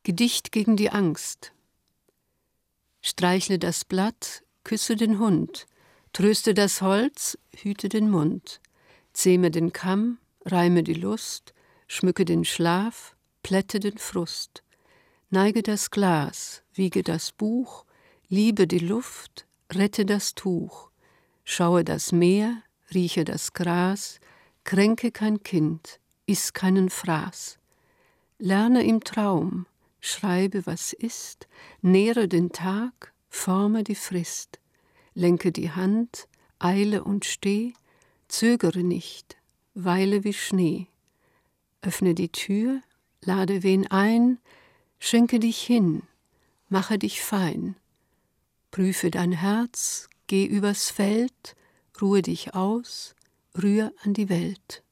Gedicht gegen die Angst. Streichle das Blatt, küsse den Hund, tröste das Holz, hüte den Mund, zähme den Kamm, reime die Lust, schmücke den Schlaf, plätte den Frust, neige das Glas, wiege das Buch, liebe die Luft, rette das Tuch, schaue das Meer, rieche das Gras, kränke kein Kind, iss keinen Fraß. Lerne im Traum, schreibe, was ist, nähre den Tag, forme die Frist, lenke die Hand, eile und steh, zögere nicht, weile wie Schnee. Öffne die Tür, lade wen ein, schenke dich hin, mache dich fein. Prüfe dein Herz, geh übers Feld, ruhe dich aus, rühr an die Welt.